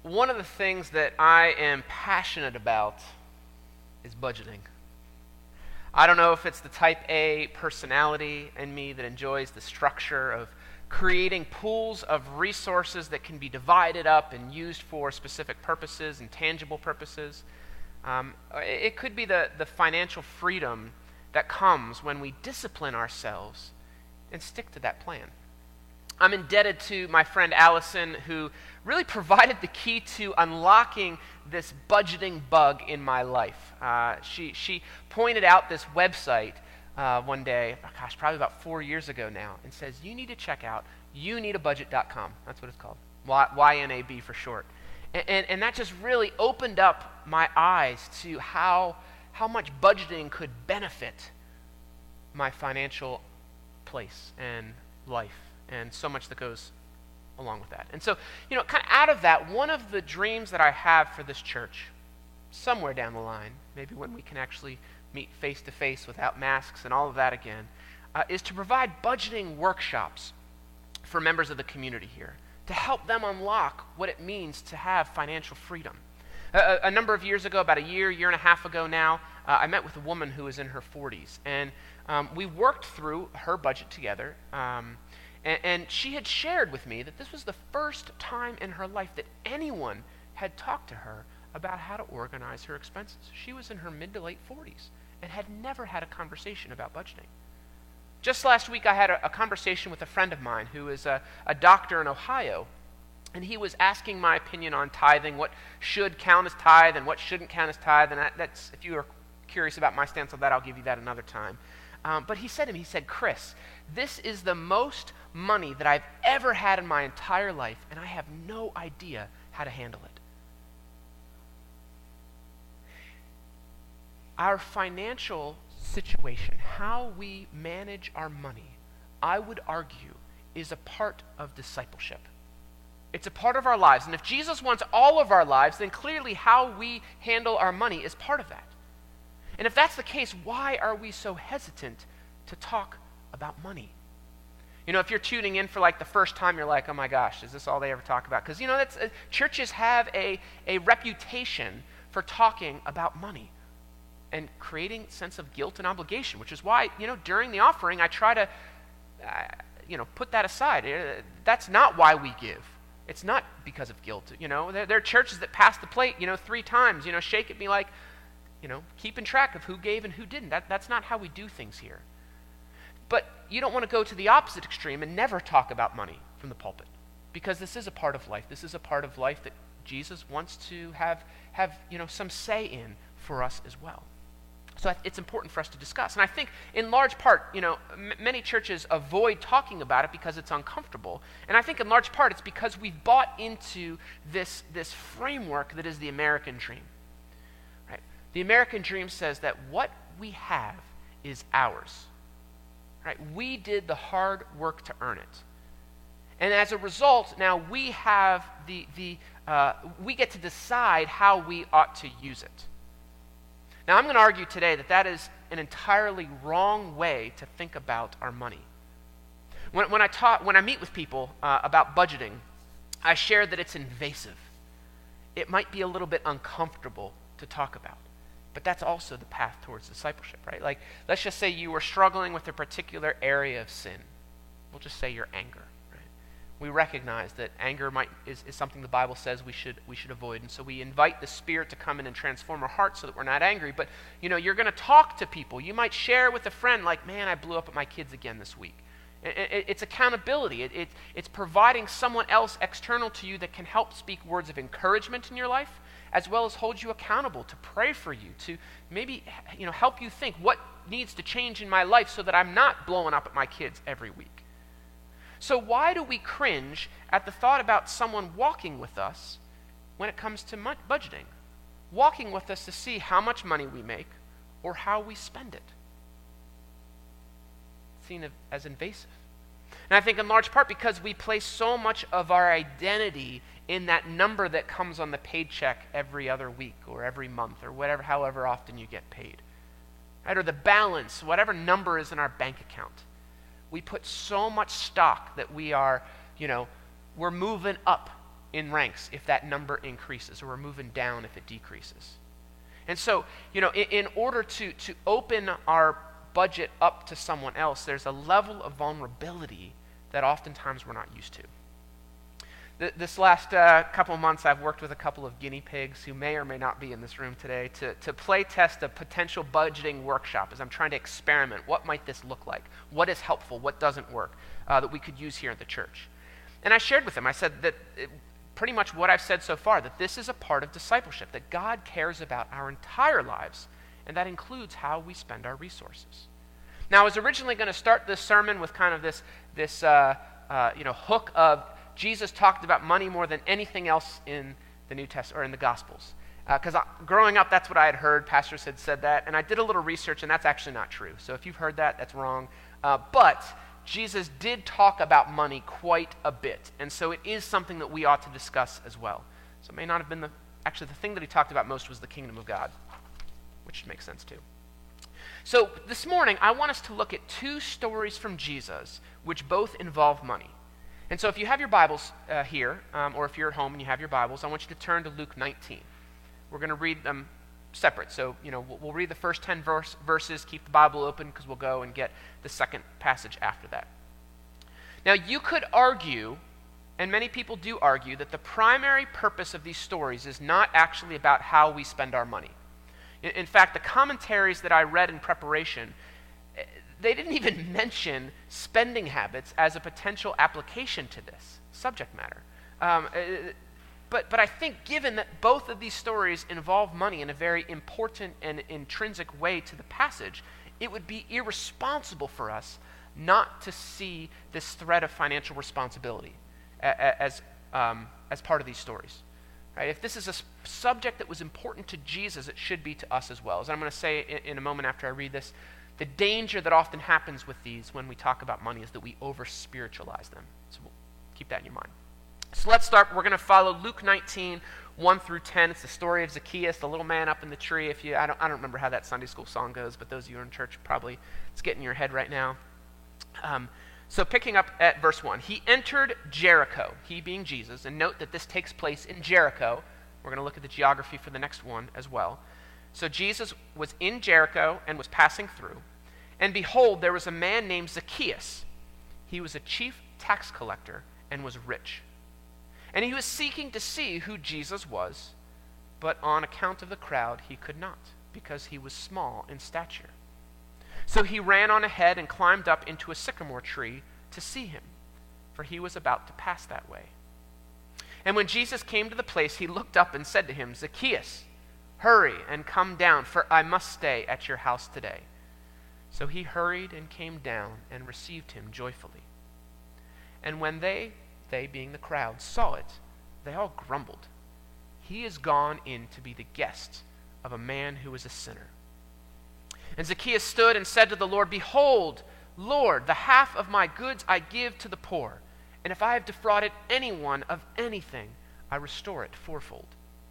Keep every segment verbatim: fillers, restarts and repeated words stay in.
One of the things that I am passionate about is budgeting. I don't know if it's the type A personality in me that enjoys the structure of creating pools of resources that can be divided up and used for specific purposes and tangible purposes. Um, it could be the, the financial freedom that comes when we discipline ourselves and stick to that plan. I'm indebted to my friend Allison, who really provided the key to unlocking this budgeting bug in my life. Uh, she she pointed out this website uh, one day, oh gosh, probably about four years ago now, and says, you need to check out you need a budget dot com. That's what it's called, Y N A B for short. And, and, and that just really opened up my eyes to how, how much budgeting could benefit my financial place and life, and so much that goes along with that. And so, you know, kind of out of that, one of the dreams that I have for this church, somewhere down the line, maybe when we can actually meet face-to-face without masks and all of that again, uh, is to provide budgeting workshops for members of the community here, to help them unlock what it means to have financial freedom. A, a number of years ago, about a year, year and a half ago now, uh, I met with a woman who was in her forties, and um, we worked through her budget together. Um, And, and she had shared with me that this was the first time in her life that anyone had talked to her about how to organize her expenses. She was in her mid to late forties and had never had a conversation about budgeting. Just last week, I had a, a conversation with a friend of mine who is a, a doctor in Ohio, and he was asking my opinion on tithing, what should count as tithe and what shouldn't count as tithe. And that, that's, if you are curious about my stance on that, I'll give you that another time. Um, but he said to me, he said, Chris, this is the most money that I've ever had in my entire life, and I have no idea how to handle it. Our financial situation, how we manage our money, I would argue, is a part of discipleship. It's a part of our lives. And if Jesus wants all of our lives, then clearly how we handle our money is part of that. And if that's the case, why are we so hesitant to talk about money? You know, if you're tuning in for like the first time, you're like, oh my gosh, is this all they ever talk about? Because, you know, that's uh, churches have a, a reputation for talking about money and creating a sense of guilt and obligation, which is why, you know, during the offering, I try to, uh, you know, put that aside. Uh, that's not why we give. It's not because of guilt. You know, there, there are churches that pass the plate, you know, three times, you know, shake at me like, you know, keeping track of who gave and who didn't. That, that's not how we do things here. But you don't want to go to the opposite extreme and never talk about money from the pulpit, because this is a part of life. This is a part of life that Jesus wants to have, have you know, some say in for us as well. So it's important for us to discuss. And I think in large part, you know, m- many churches avoid talking about it because it's uncomfortable. And I think in large part it's because we've bought into this, this framework that is the American dream. The American dream says that what we have is ours. Right? We did the hard work to earn it. And as a result, now we have the, the uh, we get to decide how we ought to use it. Now I'm going to argue today that that is an entirely wrong way to think about our money. When, when, I, talk, when I meet with people uh, about budgeting, I share that it's invasive. It might be a little bit uncomfortable to talk about. But that's also the path towards discipleship, right? Like, let's just say you were struggling with a particular area of sin. We'll just say your anger, right? We recognize that anger might is, is something the Bible says we should we should avoid, and so we invite the Spirit to come in and transform our hearts so that we're not angry. But, you know, you're going to talk to people. You might share with a friend, like, man, I blew up at my kids again this week. It, it, it's accountability. It, it, it's providing someone else external to you that can help speak words of encouragement in your life, as well as hold you accountable, to pray for you, to maybe, you know, help you think what needs to change in my life so that I'm not blowing up at my kids every week. So why do we cringe at the thought about someone walking with us when it comes to mu- budgeting? Walking with us to see how much money we make or how we spend it. It's seen as invasive. And I think in large part because we place so much of our identity in that number that comes on the paycheck every other week or every month or whatever, however often you get paid. Right? Or the balance, whatever number is in our bank account. We put so much stock that we are, you know, we're moving up in ranks if that number increases, or we're moving down if it decreases. And so, you know, in, in order to, to open our budget up to someone else, there's a level of vulnerability that oftentimes we're not used to. Th- this last uh, couple of months, I've worked with a couple of guinea pigs who may or may not be in this room today to, to play test a potential budgeting workshop as I'm trying to experiment. What might this look like? What is helpful? What doesn't work uh, that we could use here at the church? And I shared with them, I said that it, pretty much what I've said so far, that this is a part of discipleship, that God cares about our entire lives, and that includes how we spend our resources. Now, I was originally going to start this sermon with kind of this, this uh, uh, you know, hook of Jesus talked about money more than anything else in the New Testament or in the Gospels. Because uh, growing up, that's what I had heard. Pastors had said that, and I did a little research, and that's actually not true. So if you've heard that, that's wrong. Uh, but Jesus did talk about money quite a bit, and so it is something that we ought to discuss as well. So it may not have been the, actually the thing that he talked about most was the kingdom of God, which makes sense too. So this morning, I want us to look at two stories from Jesus, which both involve money. And so if you have your Bibles uh, here, um, or if you're at home and you have your Bibles, I want you to turn to Luke nineteen. We're going to read them separate. So, you know, we'll, we'll read the first ten verse, verses, keep the Bible open because we'll go and get the second passage after that. Now, you could argue, and many people do argue, that the primary purpose of these stories is not actually about how we spend our money. In, in fact, the commentaries that I read in preparation, they didn't even mention spending habits as a potential application to this subject matter. Um, But but I think given that both of these stories involve money in a very important and intrinsic way to the passage, it would be irresponsible for us not to see this thread of financial responsibility as, um, as part of these stories. Right? If this is a subject that was important to Jesus, it should be to us as well. As I'm going to say in, in a moment after I read this, the danger that often happens with these when we talk about money is that we over-spiritualize them. So we'll keep that in your mind. So let's start. We're going to follow Luke nineteen, one through ten. It's the story of Zacchaeus, the little man up in the tree. If you, I don't, I don't remember how that Sunday school song goes, but those of you who are in church probably, it's getting in your head right now. Um, so picking up at verse one. He entered Jericho, he being Jesus, and note that this takes place in Jericho. We're going to look at the geography for the next one as well. So Jesus was in Jericho and was passing through, and behold, there was a man named Zacchaeus. He was a chief tax collector and was rich. And he was seeking to see who Jesus was, but on account of the crowd he could not, because he was small in stature. So he ran on ahead and climbed up into a sycamore tree to see him, for he was about to pass that way. And when Jesus came to the place, he looked up and said to him, Zacchaeus, hurry and come down, for I must stay at your house today. So he hurried and came down and received him joyfully. And when they... they, being the crowd, saw it, they all grumbled. He is gone in to be the guest of a man who is a sinner. And Zacchaeus stood and said to the Lord, Behold, Lord, the half of my goods I give to the poor, and if I have defrauded anyone of anything, I restore it fourfold.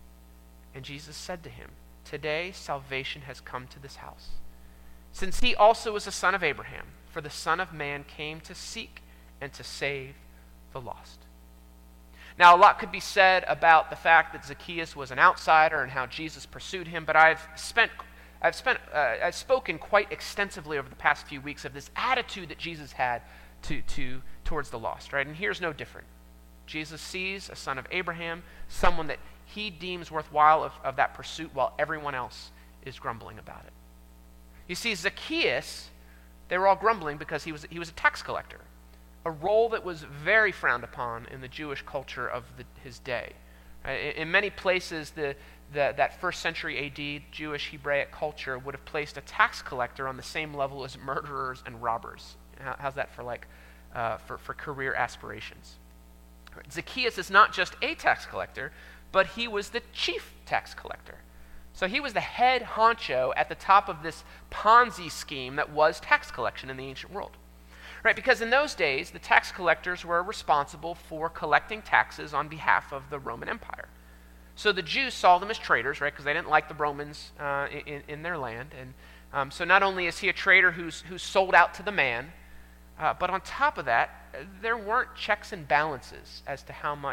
And Jesus said to him, Today salvation has come to this house, since he also is a son of Abraham, for the Son of Man came to seek and to save the lost. Now, a lot could be said about the fact that Zacchaeus was an outsider and how Jesus pursued him, but I've spent, I've spent, uh, I've spoken quite extensively over the past few weeks of this attitude that Jesus had to, to towards the lost, right? And here's no different. Jesus sees a son of Abraham, someone that he deems worthwhile of, of that pursuit, while everyone else is grumbling about it. You see, Zacchaeus, they were all grumbling because he was he was a tax collector, a role that was very frowned upon in the Jewish culture of the, his day. In, in many places, the, the that first century A D Jewish Hebraic culture would have placed a tax collector on the same level as murderers and robbers. How, how's that for like uh, for, for career aspirations? Zacchaeus is not just a tax collector, but he was the chief tax collector. So he was the head honcho at the top of this Ponzi scheme that was tax collection in the ancient world. Right, because in those days, the tax collectors were responsible for collecting taxes on behalf of the Roman Empire. So the Jews saw them as traitors, right, because they didn't like the Romans uh, in, in their land. And um, so not only is he a traitor who's, who's sold out to the man, uh, but on top of that, there weren't checks and balances as to how much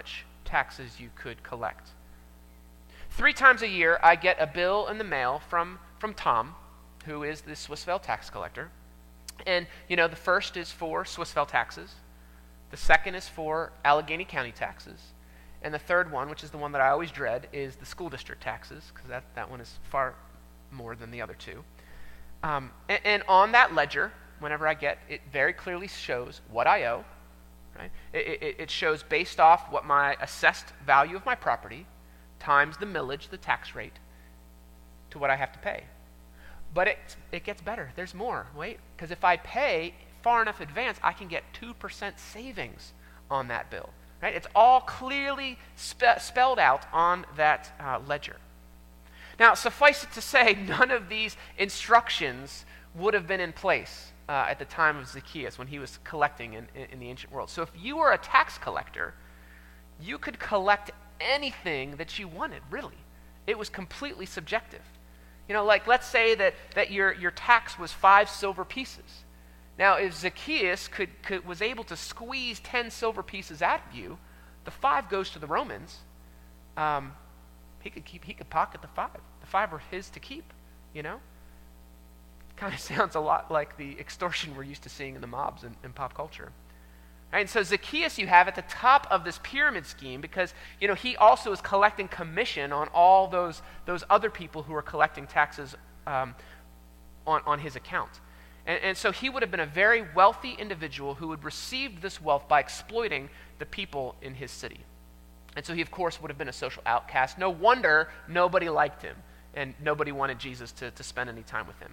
taxes you could collect. Three times a year, I get a bill in the mail from, from Tom, who is the Swissvale tax collector. And, you know, the first is for Swissvale taxes. The second is for Allegheny County taxes. And the third one, which is the one that I always dread, is the school district taxes, because that, that one is far more than the other two. Um, and, and on that ledger, whenever I get, it very clearly shows what I owe. Right? It, it, it shows based off what my assessed value of my property times the millage, the tax rate, to what I have to pay. But it, it gets better. There's more. Wait, because if I pay far enough advance, I can get two percent savings on that bill. Right? It's all clearly spe- spelled out on that uh, ledger. Now, suffice it to say, none of these instructions would have been in place uh, at the time of Zacchaeus when he was collecting in, in, in the ancient world. So if you were a tax collector, you could collect anything that you wanted, really. It was completely subjective. You know, like let's say that, that your, your tax was five silver pieces. Now, if Zacchaeus could, could was able to squeeze ten silver pieces out of you, the five goes to the Romans. Um, he could keep. He could pocket the five. The five are his to keep. You know, kind of sounds a lot like the extortion we're used to seeing in the mobs in, in pop culture. Right? And so Zacchaeus, you have at the top of this pyramid scheme because you know he also is collecting commission on all those those other people who are collecting taxes um, on on his account. And, and so he would have been a very wealthy individual who had received this wealth by exploiting the people in his city. And so he, of course, would have been a social outcast. No wonder nobody liked him, and nobody wanted Jesus to, to spend any time with him.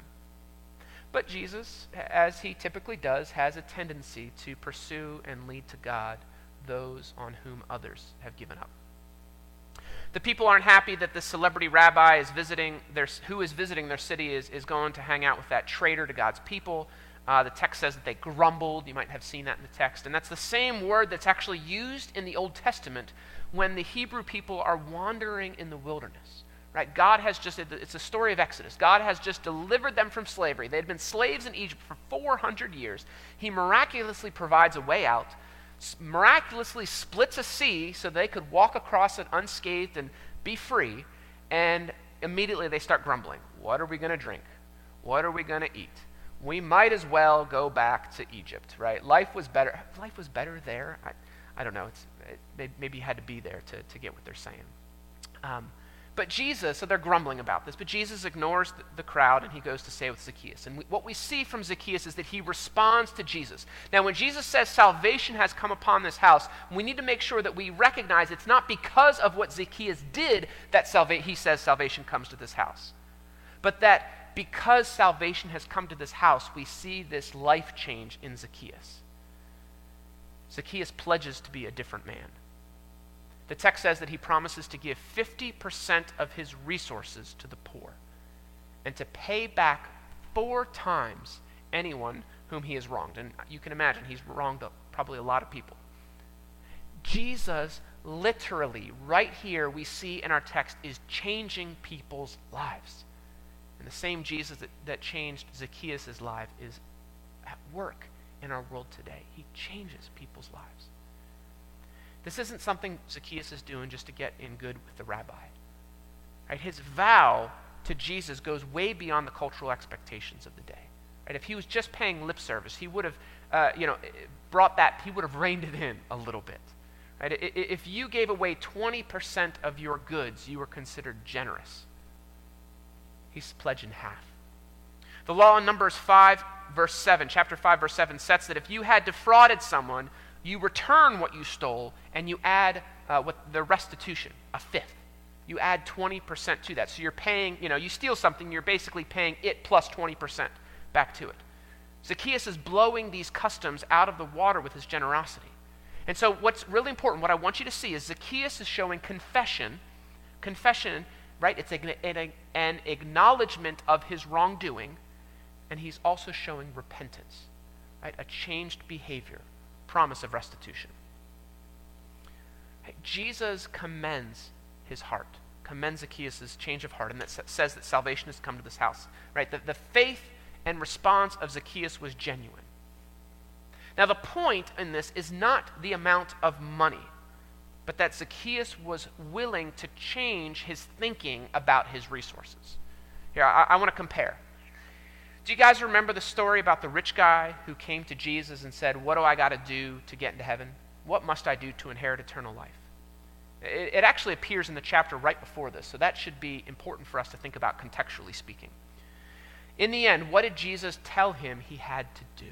But Jesus, as he typically does, has a tendency to pursue and lead to God those on whom others have given up. The people aren't happy that the celebrity rabbi is visiting their, who is visiting their city is, is going to hang out with that traitor to God's people. Uh, the text says that they grumbled. You might have seen that in the text. And that's the same word that's actually used in the Old Testament when the Hebrew people are wandering in the wilderness. Right? God has just, it's a story of Exodus. God has just delivered them from slavery. They had been slaves in Egypt for four hundred years. He miraculously provides a way out, miraculously splits a sea so they could walk across it unscathed and be free, and immediately they start grumbling. What are we going to drink? What are we going to eat? We might as well go back to Egypt, right? Life was better. Life was better there. I, I don't know. It's, it, maybe you had to be there to, to get what they're saying. Um, But Jesus, so they're grumbling about this, but Jesus ignores the, the crowd and he goes to stay with Zacchaeus. And we, what we see from Zacchaeus is that he responds to Jesus. Now, when Jesus says salvation has come upon this house, we need to make sure that we recognize it's not because of what Zacchaeus did that salva- he says salvation comes to this house. But that because salvation has come to this house, we see this life change in Zacchaeus. Zacchaeus pledges to be a different man. The text says that he promises to give fifty percent of his resources to the poor and to pay back four times anyone whom he has wronged. And you can imagine he's wronged probably a lot of people. Jesus literally, right here we see in our text, is changing people's lives. And the same Jesus that, that changed Zacchaeus' life is at work in our world today. He changes people's lives. This isn't something Zacchaeus is doing just to get in good with the rabbi. Right? His vow to Jesus goes way beyond the cultural expectations of the day. Right? If he was just paying lip service, he would have, uh, you know, brought that. He would have reined it in a little bit. Right? If you gave away twenty percent of your goods, you were considered generous. He's pledging half. The law in Numbers five, verse seven, chapter five, verse seven, sets that if you had defrauded someone, you return what you stole, and you add uh, what the restitution, a fifth. You add twenty percent to that. So you're paying, you know, you steal something, you're basically paying it plus twenty percent back to it. Zacchaeus is blowing these customs out of the water with his generosity. And so what's really important, what I want you to see is Zacchaeus is showing confession. Confession, right? It's an acknowledgement of his wrongdoing, and he's also showing repentance, right? A changed behavior. Promise of restitution. Jesus commends his heart, commends Zacchaeus' change of heart, and that says that salvation has come to this house. Right? The, the faith and response of Zacchaeus was genuine. Now, the point in this is not the amount of money. but that Zacchaeus was willing to change his thinking about his resources. Here, I, I want to compare. Do you guys remember the story about the rich guy who came to Jesus and said, what do I got to do to get into heaven? What must I do to inherit eternal life? It, it actually appears in the chapter right before this, so that should be important for us to think about contextually speaking. In the end, what did Jesus tell him he had to do?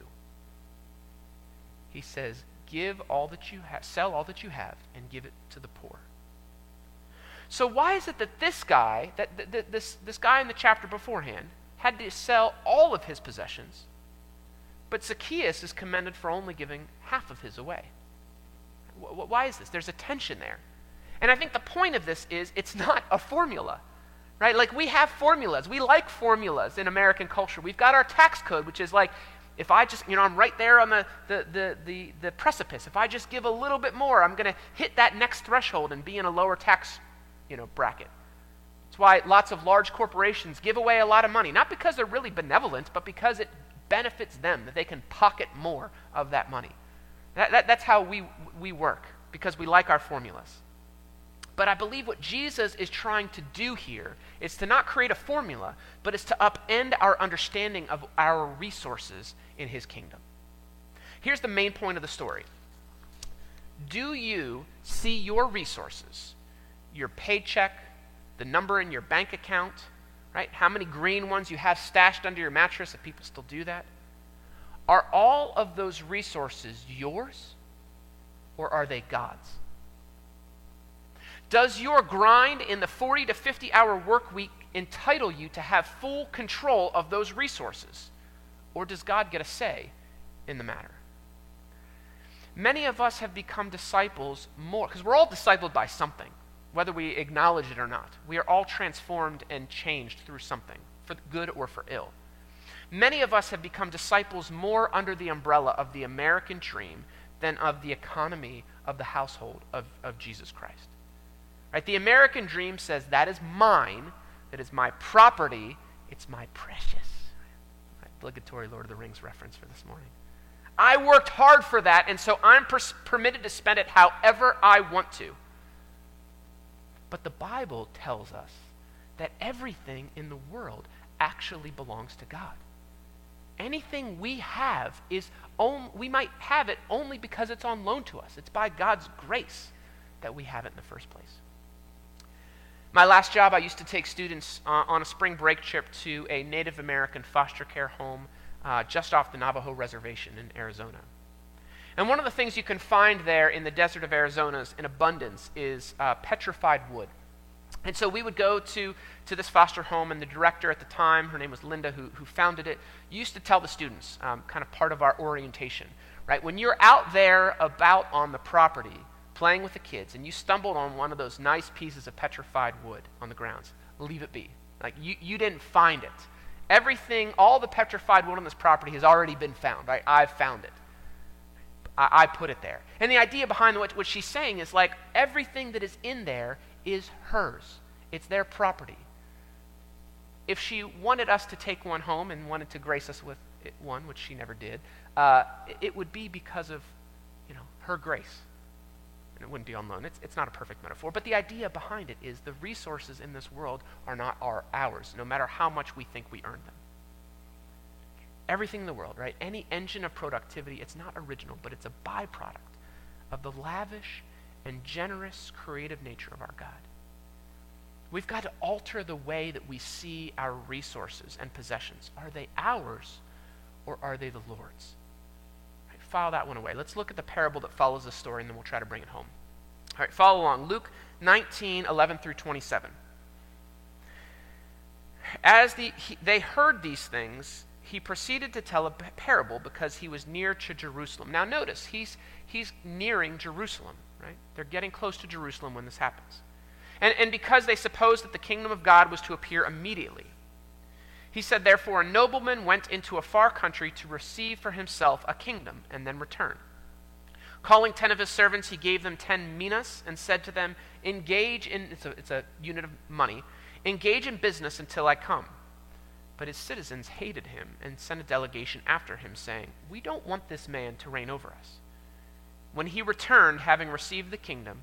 He says, give all that you have, sell all that you have, and give it to the poor. So why is it that this guy, that, that, that this, this guy in the chapter beforehand, had to sell all of his possessions, but Zacchaeus is commended for only giving half of his away? W- why is this? There's a tension there. And I think the point of this is it's not a formula, right? Like we have formulas. We like formulas in American culture. We've got our tax code, which is like, if I just, you know, I'm right there on the, the, the, the, the precipice. If I just give a little bit more, I'm going to hit that next threshold and be in a lower tax, you know, bracket. That's why lots of large corporations give away a lot of money, not because they're really benevolent, but because it benefits them, that they can pocket more of that money. That, that, that's how we, we work, because we like our formulas. But I believe what Jesus is trying to do here is to not create a formula, but is to upend our understanding of our resources in his kingdom. Here's the main point of the story. Do you see your resources, your paycheck, the number in your bank account, right? How many green ones you have stashed under your mattress, if people still do that? Are all of those resources yours, or are they God's? Does your grind in the forty to fifty hour work week entitle you to have full control of those resources? Or does God get a say in the matter? Many of us have become disciples more, because we're all discipled by something, whether we acknowledge it or not. We are all transformed and changed through something, for good or for ill. Many of us have become disciples more under the umbrella of the American dream than of the economy of the household of, of Jesus Christ. Right? The American dream says, that is mine, that is my property, it's my precious. Right? Obligatory Lord of the Rings reference for this morning. I worked hard for that, and so I'm pers- permitted to spend it however I want to. But the Bible tells us that everything in the world actually belongs to God. Anything we have is, on, we might have it only because it's on loan to us. It's by God's grace that we have it in the first place. My last job, I used to take students uh, on a spring break trip to a Native American foster care home uh, just off the Navajo Reservation in Arizona. And one of the things you can find there in the desert of Arizona in abundance is uh, petrified wood. And so we would go to, to this foster home, and the director at the time, her name was Linda, who, who founded it, used to tell the students, um, kind of part of our orientation, right? When you're out there about on the property, playing with the kids, and you stumbled on one of those nice pieces of petrified wood on the grounds, leave it be. Like, you, you didn't find it. Everything, all the petrified wood on this property has already been found, right? I've found it. I, I put it there. And the idea behind what, what she's saying is, like, everything that is in there is hers. It's their property. If she wanted us to take one home and wanted to grace us with it, one, which she never did, uh, it would be because of, you know, her grace. And it wouldn't be on loan. It's, it's not a perfect metaphor, but the idea behind it is the resources in this world are not our, ours, no matter how much we think we earned them. Everything in the world, right? Any engine of productivity, it's not original, but it's a byproduct of the lavish and generous creative nature of our God. We've got to alter the way that we see our resources and possessions. Are they ours, or are they the Lord's? Right, file that one away. Let's look at the parable that follows this story, and then we'll try to bring it home. All right, follow along. Luke nineteen, eleven through twenty-seven. As the, he, they heard these things, he proceeded to tell a parable because he was near to Jerusalem. Now notice, he's, he's nearing Jerusalem, right? They're getting close to Jerusalem when this happens. And, and because they supposed that the kingdom of God was to appear immediately. He said, therefore, a nobleman went into a far country to receive for himself a kingdom and then return. Calling ten of his servants, he gave them ten minas and said to them, engage in, it's a, it's a unit of money, engage in business until I come. But his citizens hated him and sent a delegation after him, saying, we don't want this man to reign over us. When he returned, having received the kingdom,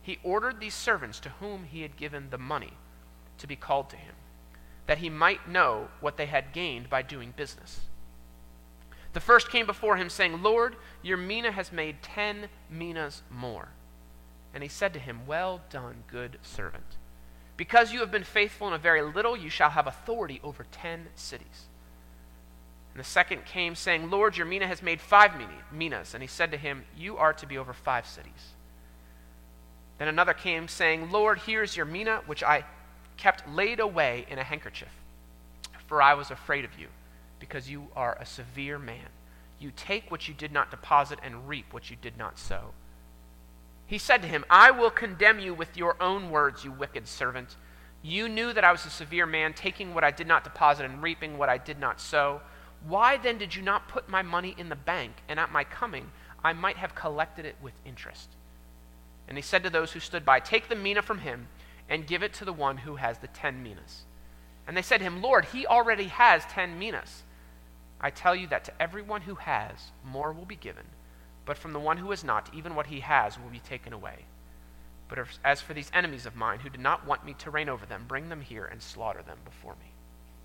he ordered these servants to whom he had given the money to be called to him, that he might know what they had gained by doing business. The first came before him, saying, Lord, your mina has made ten minas more. And he said to him, Well done, good servant. Because you have been faithful in a very little, you shall have authority over ten cities. And the second came, saying, Lord, your mina has made five minas. And he said to him, You are to be over five cities. Then another came, saying, Lord, here is your mina, which I kept laid away in a handkerchief. For I was afraid of you, because you are a severe man. You take what you did not deposit and reap what you did not sow. He said to him, I will condemn you with your own words, you wicked servant. You knew that I was a severe man, taking what I did not deposit and reaping what I did not sow. Why then did you not put my money in the bank, and at my coming I might have collected it with interest? And he said to those who stood by, Take the mina from him, and give it to the one who has the ten minas. And they said to him, Lord, he already has ten minas. I tell you that to everyone who has, more will be given, but from the one who has not, even what he has will be taken away. But as for these enemies of mine who did not want me to reign over them, bring them here and slaughter them before me.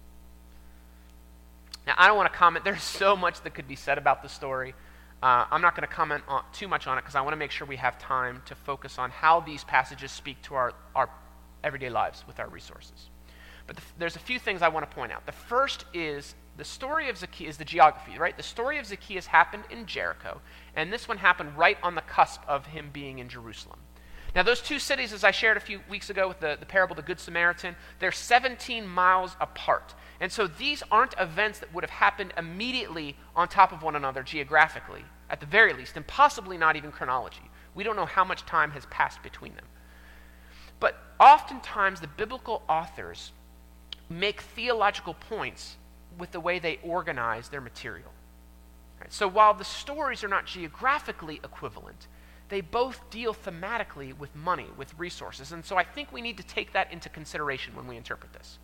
Now, I don't want to comment. There's so much that could be said about the story. Uh, I'm not going to comment on, too much on it because I want to make sure we have time to focus on how these passages speak to our, our everyday lives with our resources. But the, there's a few things I want to point out. The first is the story of Zacchaeus, is the geography, right? The story of Zacchaeus happened in Jericho, and this one happened right on the cusp of him being in Jerusalem. Now, those two cities, as I shared a few weeks ago with the, the parable of the Good Samaritan, they're seventeen miles apart. And so these aren't events that would have happened immediately on top of one another geographically, at the very least, and possibly not even chronology. We don't know how much time has passed between them. But oftentimes the biblical authors make theological points with the way they organize their material. Right? So while the stories are not geographically equivalent, they both deal thematically with money, with resources. And so I think we need to take that into consideration when we interpret this.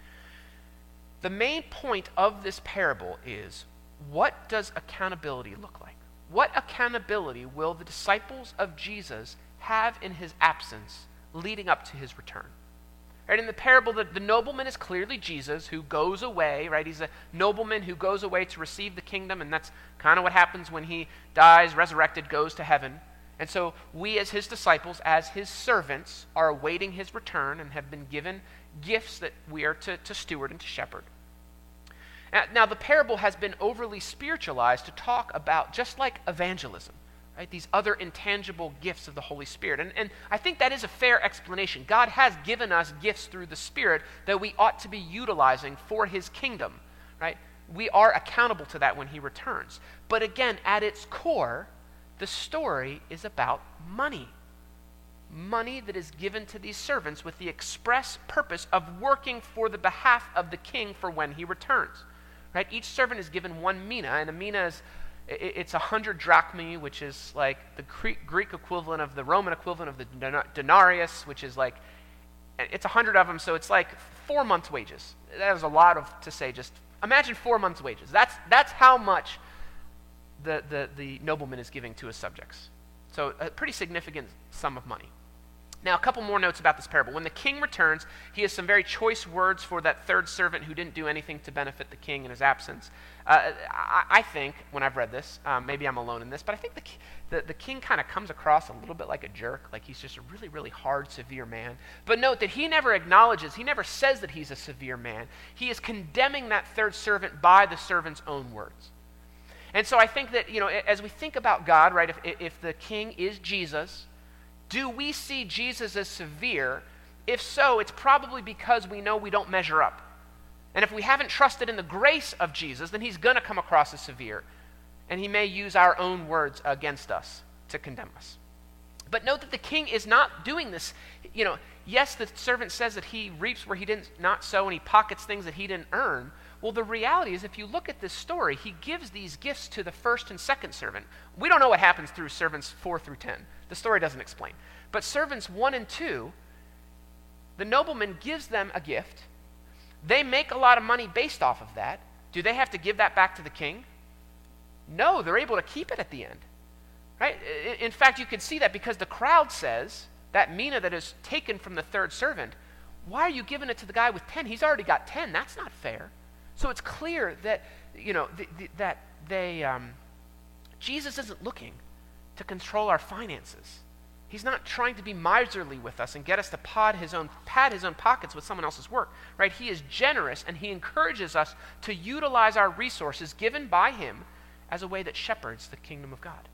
The main point of this parable is, what does accountability look like? What accountability will the disciples of Jesus have in his absence leading up to his return? Right, in the parable, the, the nobleman is clearly Jesus, who goes away, right? He's a nobleman who goes away to receive the kingdom, and that's kind of what happens when he dies, resurrected, goes to heaven. And so we as his disciples, as his servants, are awaiting his return and have been given gifts that we are to, to steward and to shepherd. Now, the parable has been overly spiritualized to talk about, just like evangelism, right? These other intangible gifts of the Holy Spirit. And, and I think that is a fair explanation. God has given us gifts through the Spirit that we ought to be utilizing for his kingdom, right? We are accountable to that when he returns. But again, at its core, the story is about money. Money that is given to these servants with the express purpose of working for the behalf of the king for when he returns. Right? Each servant is given one mina, and a mina is, it's a hundred drachmae, which is like the Greek equivalent of the Roman equivalent of the denarius, which is like, it's a hundred of them, so it's like four months' wages. That is a lot of to say. Just imagine four months' wages. That's that's how much the the the nobleman is giving to his subjects. So a pretty significant sum of money. Now, a couple more notes about this parable. When the king returns, he has some very choice words for that third servant who didn't do anything to benefit the king in his absence. Uh, I, I think, when I've read this, um, maybe I'm alone in this, but I think the, the, the king kind of comes across a little bit like a jerk, like he's just a really, really hard, severe man. But note that he never acknowledges, he never says that he's a severe man. He is condemning that third servant by the servant's own words. And so I think that, you know, as we think about God, right, if, if the king is Jesus, do we see Jesus as severe? If so, it's probably because we know we don't measure up. And if we haven't trusted in the grace of Jesus, then he's going to come across as severe. And he may use our own words against us to condemn us. But note that the king is not doing this. You know, yes, the servant says that he reaps where he did not sow and he pockets things that he didn't earn. Well, the reality is, if you look at this story, he gives these gifts to the first and second servant. We don't know what happens through servants four through ten. The story doesn't explain. But servants one and two, the nobleman gives them a gift. They make a lot of money based off of that. Do they have to give that back to the king? No, they're able to keep it at the end. Right? In fact, you can see that because the crowd says, that mina that is taken from the third servant, why are you giving it to the guy with ten? He's already got ten. That's not fair. So it's clear that, you know, the, the, that they, um, Jesus isn't looking to control our finances. He's not trying to be miserly with us and get us to pad his own, pad his own pockets with someone else's work, right? He is generous, and he encourages us to utilize our resources given by him as a way that shepherds the kingdom of God.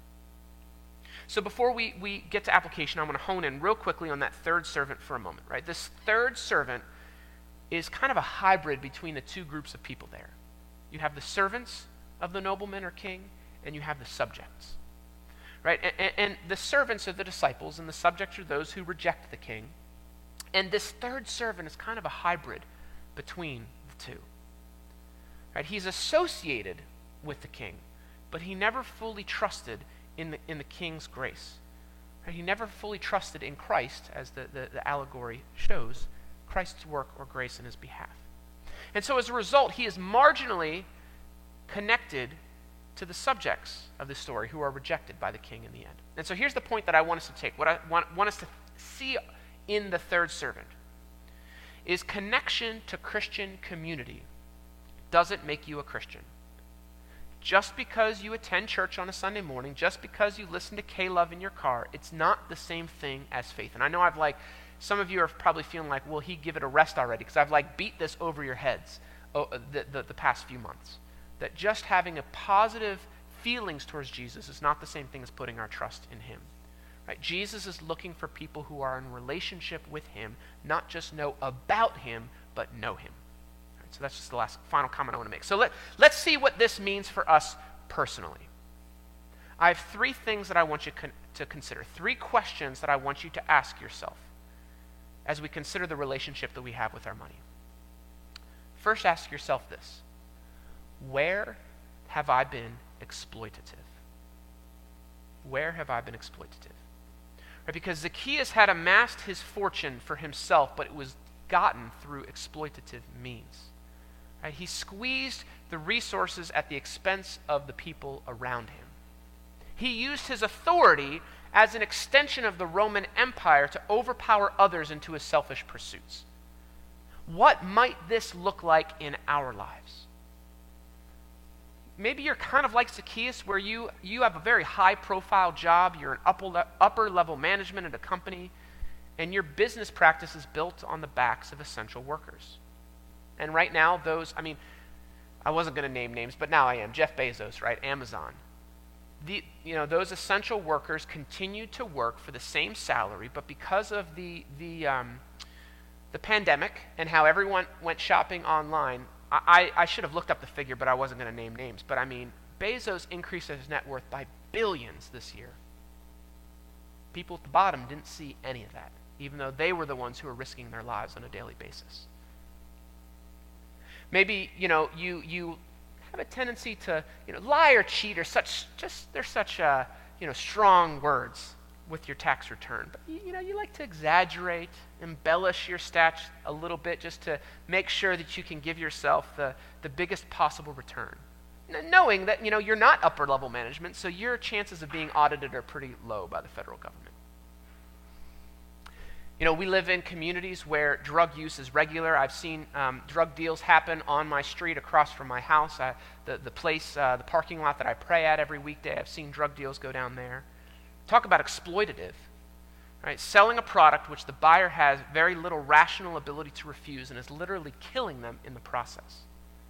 So before we, we get to application, I want to hone in real quickly on that third servant for a moment, right? This third servant is kind of a hybrid between the two groups of people there. You have the servants of the nobleman or king, and you have the subjects, right? And, and the servants are the disciples, and the subjects are those who reject the king. And this third servant is kind of a hybrid between the two, right? He's associated with the king, but he never fully trusted in the, in the king's grace. Right? He never fully trusted in Christ, as the, the, the allegory shows, Christ's work or grace in his behalf. And so as a result, he is marginally connected to the subjects of this story who are rejected by the king in the end. And so here's the point that I want us to take, what I want, want us to see in the third servant is connection to Christian community doesn't make you a Christian. Just because you attend church on a Sunday morning, just because you listen to K-Love in your car, it's not the same thing as faith. And I know I've like, some of you are probably feeling like, will he give it a rest already? Because I've like beat this over your heads oh, the, the, the past few months. That just having a positive feelings towards Jesus is not the same thing as putting our trust in him. Right? Jesus is looking for people who are in relationship with him, not just know about him, but know him. Right, so that's just the last final comment I want to make. So let, let's see what this means for us personally. I have three things that I want you con- to consider, three questions that I want you to ask yourself as we consider the relationship that we have with our money. First, ask yourself this: where have I been exploitative? Where have I been exploitative? Right, because Zacchaeus had amassed his fortune for himself, but it was gotten through exploitative means. Right, he squeezed the resources at the expense of the people around him. He used his authority as an extension of the Roman Empire to overpower others into his selfish pursuits. What might this look like in our lives? Maybe you're kind of like Zacchaeus, where you, you have a very high-profile job, you're an upper, le- upper-level management at a company, and your business practice is built on the backs of essential workers. And right now, those, I mean, I wasn't going to name names, but now I am. Jeff Bezos, right? Amazon. The, you know, those essential workers continue to work for the same salary, but because of the the um, the pandemic and how everyone went shopping online, I, I should have looked up the figure, but I wasn't going to name names. But I mean, Bezos increased his net worth by billions this year. People at the bottom didn't see any of that, even though they were the ones who were risking their lives on a daily basis. Maybe, you know, you you have a tendency to, you know, lie or cheat or such, just, they're such, uh, you know, strong words with your tax return. But, you, you know, you like to exaggerate, embellish your stats a little bit just to make sure that you can give yourself the, the biggest possible return. N- knowing that, you know, you're not upper level management, so your chances of being audited are pretty low by the federal government. You know, we live in communities where drug use is regular. I've seen um, drug deals happen on my street across from my house. I, the, the place, uh, the parking lot that I pray at every weekday, I've seen drug deals go down there. Talk about exploitative, right? Selling a product which the buyer has very little rational ability to refuse and is literally killing them in the process.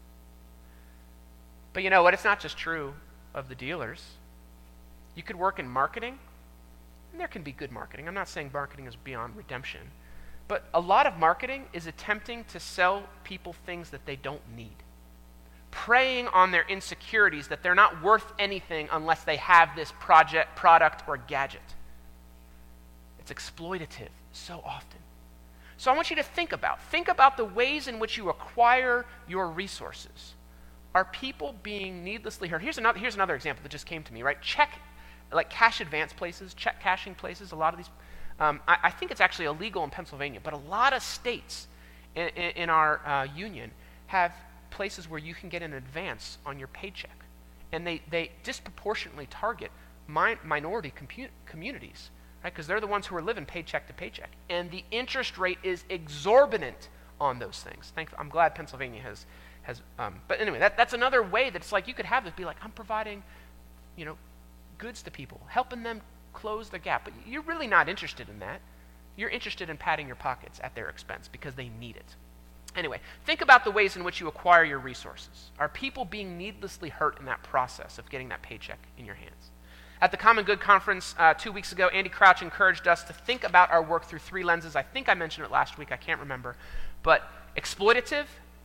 But you know what? It's not just true of the dealers. You could work in marketing. And there can be good marketing. I'm not saying marketing is beyond redemption. But a lot of marketing is attempting to sell people things that they don't need. Preying on their insecurities that they're not worth anything unless they have this project, product, or gadget. It's exploitative so often. So I want you to think about, think about the ways in which you acquire your resources. Are people being needlessly hurt? Here's another, here's another example that just came to me, right? Check like cash advance places, check cashing places, a lot of these, um, I, I think it's actually illegal in Pennsylvania, but a lot of states in, in, in our uh, union have places where you can get an advance on your paycheck. And they, they disproportionately target mi- minority compu- communities right? Because they're the ones who are living paycheck to paycheck. And the interest rate is exorbitant on those things. Thank, I'm glad Pennsylvania has, has um, but anyway, that, that's another way that it's like you could have this be like, I'm providing, you know, goods to people, helping them close the gap. But you're really not interested in that. You're interested in padding your pockets at their expense because they need it. Anyway, think about the ways in which you acquire your resources. Are people being needlessly hurt in that process of getting that paycheck in your hands? At the Common Good Conference uh, two weeks ago, Andy Crouch encouraged us to think about our work through three lenses. I think I mentioned it last week. I can't remember. But exploitative,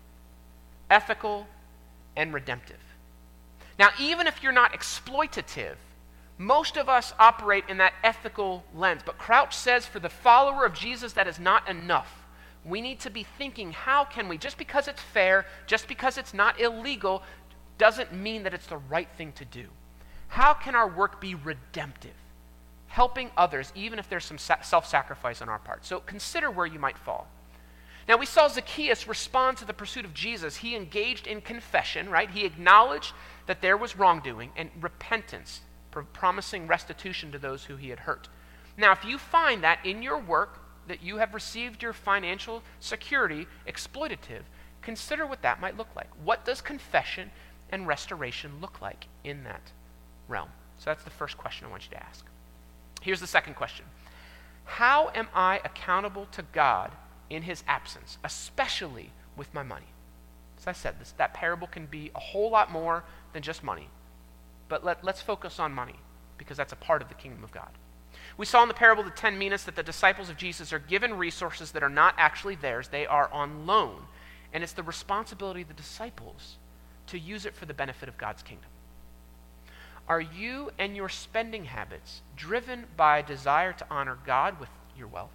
ethical, and redemptive. Now, even if you're not exploitative, most of us operate in that ethical lens. But Crouch says for the follower of Jesus, that is not enough. We need to be thinking, how can we, just because it's fair, just because it's not illegal, doesn't mean that it's the right thing to do. How can our work be redemptive? Helping others, even if there's some sa- self-sacrifice on our part. So consider where you might fall. Now, we saw Zacchaeus respond to the pursuit of Jesus. He engaged in confession, right? He acknowledged that there was wrongdoing and repentance, pr- promising restitution to those who he had hurt. Now, if you find that in your work, that you have received your financial security exploitative, consider what that might look like. What does confession and restoration look like in that realm? So that's the first question I want you to ask. Here's the second question. How am I accountable to God in his absence, especially with my money? As I said, this, that parable can be a whole lot more than just money. But let, let's focus on money, because that's a part of the kingdom of God. We saw in the parable of the ten minas that the disciples of Jesus are given resources that are not actually theirs. They are on loan. And it's the responsibility of the disciples to use it for the benefit of God's kingdom. Are you and your spending habits driven by a desire to honor God with your wealth?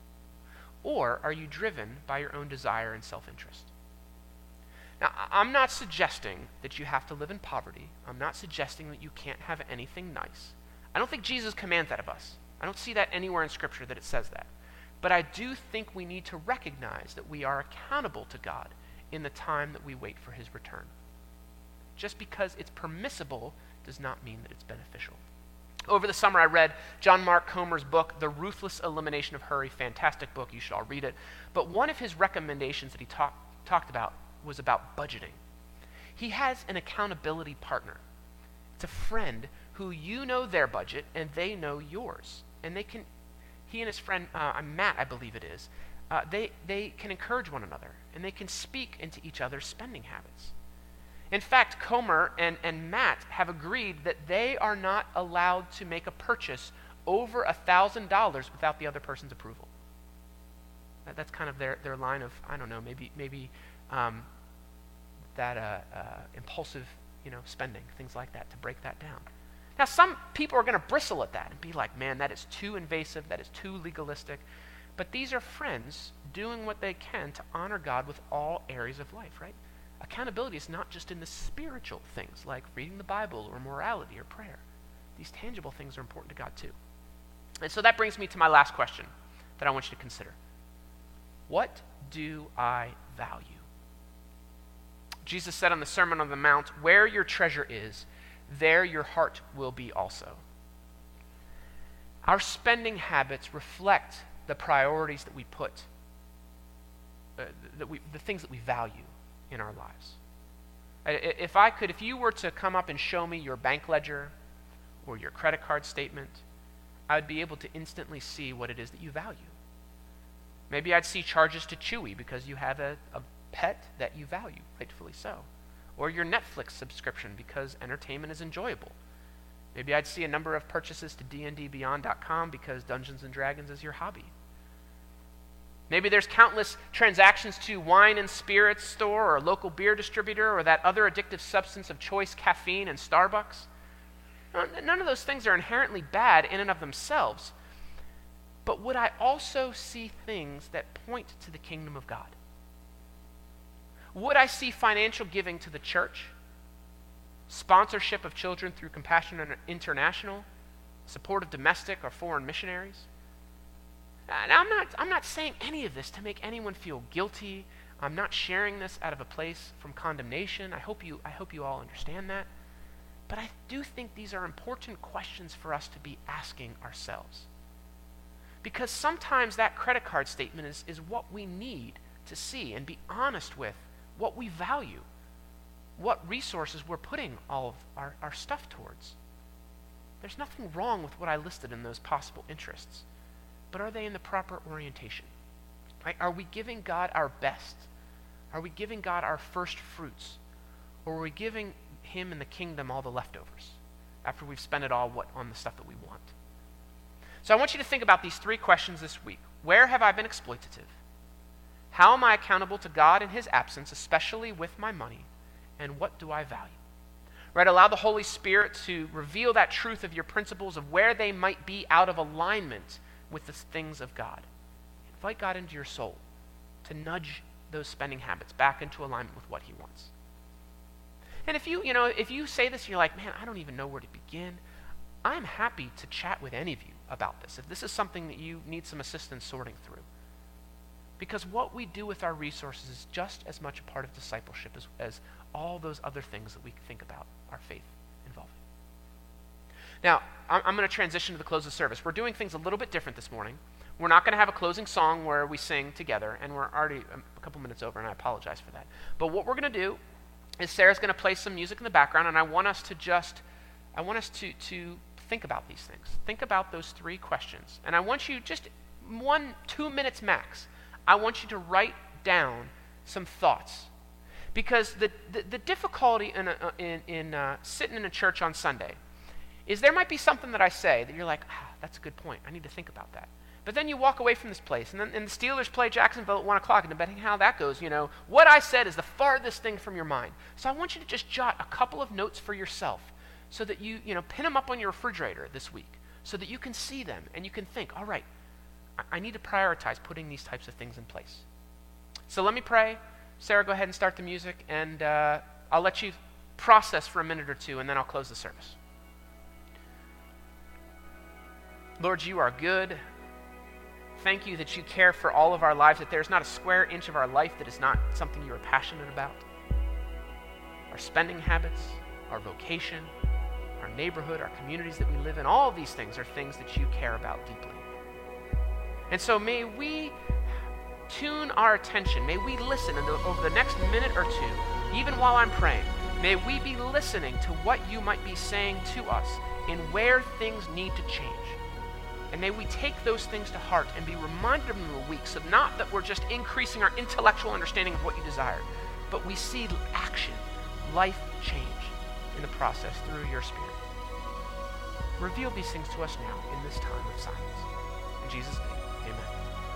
Or are you driven by your own desire and self-interest? Now, I'm not suggesting that you have to live in poverty. I'm not suggesting that you can't have anything nice. I don't think Jesus commands that of us. I don't see that anywhere in Scripture that it says that. But I do think we need to recognize that we are accountable to God in the time that we wait for his return. Just because it's permissible does not mean that it's beneficial. Over the summer, I read John Mark Comer's book, The Ruthless Elimination of Hurry. Fantastic book. You should all read it. But one of his recommendations that he talk, talked about was about budgeting. He has an accountability partner. It's a friend who you know their budget and they know yours. And they can, he and his friend, uh, Matt, I believe it is, uh, they, they can encourage one another and they can speak into each other's spending habits. In fact, Comer and, and Matt have agreed that they are not allowed to make a purchase over one thousand dollars without the other person's approval. That, that's kind of their, their line of, I don't know, maybe maybe um, that uh, uh, impulsive, you know, spending, things like that, to break that down. Now, some people are going to bristle at that and be like, man, that is too invasive, that is too legalistic. But these are friends doing what they can to honor God with all areas of life, right? Accountability is not just in the spiritual things like reading the Bible or morality or prayer. These tangible things are important to God too. And so that brings me to my last question that I want you to consider. What do I value? Jesus said on the Sermon on the Mount, where your treasure is, there your heart will be also. Our spending habits reflect the priorities that we put, uh, that we, the things that we value in our lives. If I could, if you were to come up and show me your bank ledger or your credit card statement, I would be able to instantly see what it is that you value. Maybe I'd see charges to Chewy because you have a, a pet that you value, rightfully so. Or your Netflix subscription because entertainment is enjoyable. Maybe I'd see a number of purchases to D and D Beyond dot com because Dungeons and Dragons is your hobby. Maybe there's countless transactions to wine and spirits store or a local beer distributor or that other addictive substance of choice, caffeine and Starbucks. None of those things are inherently bad in and of themselves. But would I also see things that point to the kingdom of God? Would I see financial giving to the church, sponsorship of children through Compassion International, support of domestic or foreign missionaries? Now, I'm not, I'm not saying any of this to make anyone feel guilty. I'm not sharing this out of a place from condemnation. I hope you, I hope you all understand that. But I do think these are important questions for us to be asking ourselves. Because sometimes that credit card statement is, is what we need to see and be honest with what we value, what resources we're putting all of our, our stuff towards. There's nothing wrong with what I listed in those possible interests, but are they in the proper orientation? Right? Are we giving God our best? Are we giving God our first fruits? Or are we giving him and the kingdom all the leftovers after we've spent it all what, on the stuff that we want? So I want you to think about these three questions this week. Where have I been exploitative? How am I accountable to God in his absence, especially with my money? And what do I value? Right? Allow the Holy Spirit to reveal that truth of your principles of where they might be out of alignment with the things of God. Invite God into your soul to nudge those spending habits back into alignment with what he wants. And if you, you know, if you say this and you're like, man, I don't even know where to begin, I'm happy to chat with any of you about this, if this is something that you need some assistance sorting through. Because what we do with our resources is just as much a part of discipleship as, as all those other things that we think about our faith involving. Now, I'm, I'm going to transition to the close of service. We're doing things a little bit different this morning. We're not going to have a closing song where we sing together, and we're already a couple minutes over, and I apologize for that. But what we're going to do is Sarah's going to play some music in the background, and I want us to just, I want us to, to think about these things. Think about those three questions. And I want you just one, two minutes max. I want you to write down some thoughts. Because the, the, the difficulty in, a, in, in uh, sitting in a church on Sunday is there might be something that I say that you're like, ah, that's a good point. I need to think about that. But then you walk away from this place, and then and the Steelers play Jacksonville at one o'clock, and depending how that goes, you know, what I said is the farthest thing from your mind. So I want you to just jot a couple of notes for yourself so that you, you know, pin them up on your refrigerator this week so that you can see them and you can think, all right, I, I need to prioritize putting these types of things in place. So let me pray. Sarah, go ahead and start the music, and uh, I'll let you process for a minute or two, and then I'll close the service. Lord, you are good. Thank you that you care for all of our lives, that there's not a square inch of our life that is not something you are passionate about. Our spending habits, our vocation, our neighborhood, our communities that we live in, all of these things are things that you care about deeply. And so may we tune our attention, may we listen and over the next minute or two, even while I'm praying, may we be listening to what you might be saying to us in where things need to change. And may we take those things to heart and be reminded of them in the weeks of not that we're just increasing our intellectual understanding of what you desire, but we see action, life change in the process through your Spirit. Reveal these things to us now in this time of silence. In Jesus' name, amen.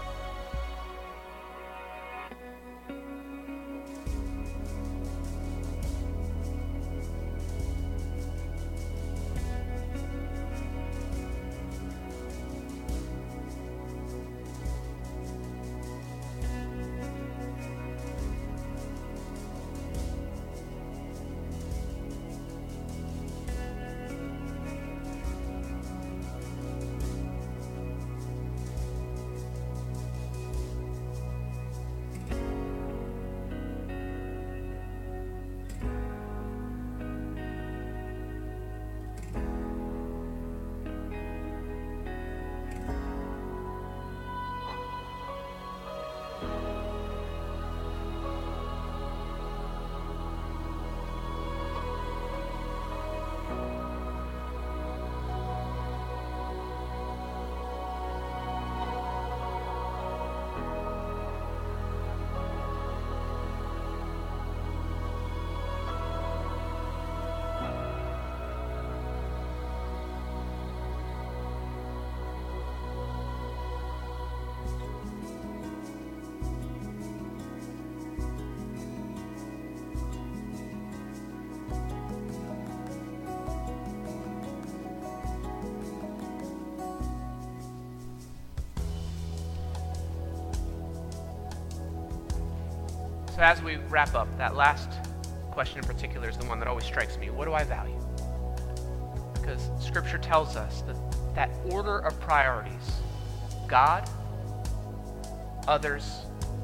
So as we wrap up, that last question in particular is the one that always strikes me. What do I value? Because Scripture tells us that that order of priorities, God, others,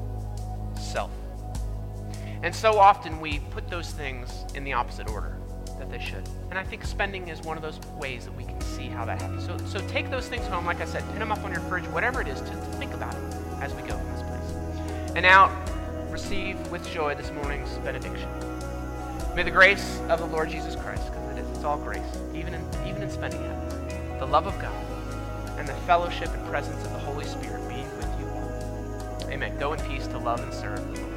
self. And so often we put those things in the opposite order. that they should. And I think spending is one of those ways that we can see how that happens. So, so take those things home, like I said, pin them up on your fridge, whatever it is, to, to think about it as we go from this place. And now, receive with joy this morning's benediction. May the grace of the Lord Jesus Christ, because it is, it's all grace, even in, even in spending it, the love of God, and the fellowship and presence of the Holy Spirit be with you all. Amen. Go in peace to love and serve the Lord.